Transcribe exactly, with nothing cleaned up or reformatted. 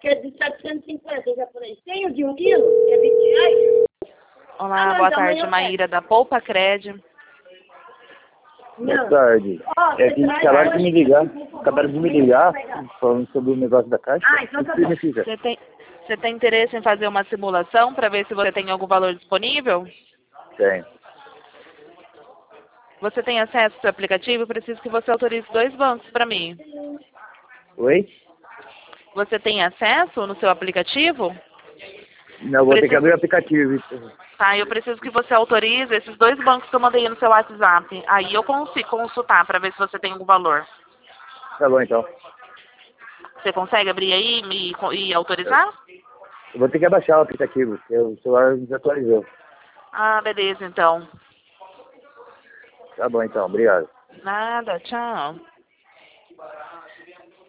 que é de setecentos e cinquenta japonês. Tem o de um quilo, que é vinte reais. Olá, Ah, não, boa então tarde, amanhã eu Maíra da Poupa Cred. Boa Não. tarde. Ó, É que você acabaram vai- de me ligar, acabaram de me ligar, falando sobre o negócio da caixa. Ah, então O tá que bom. significa? Você tem, você tem interesse em fazer uma simulação para ver se você tem algum valor disponível? Tem. Você tem acesso ao seu aplicativo? Eu preciso que você autorize dois bancos para mim. Oi? Você tem acesso no seu aplicativo? Não, vou ter que Preciso- abrir o aplicativo. então. Tá, eu preciso que você autorize esses dois bancos que eu mandei no seu WhatsApp. Aí eu consigo consultar para ver se você tem algum valor. Tá bom, então. Você consegue abrir aí e, me- e autorizar? Eu vou ter que abaixar o aplicativo, porque o celular desatualizou. Ah, beleza, então. Tá bom, então. Obrigado. Nada, tchau.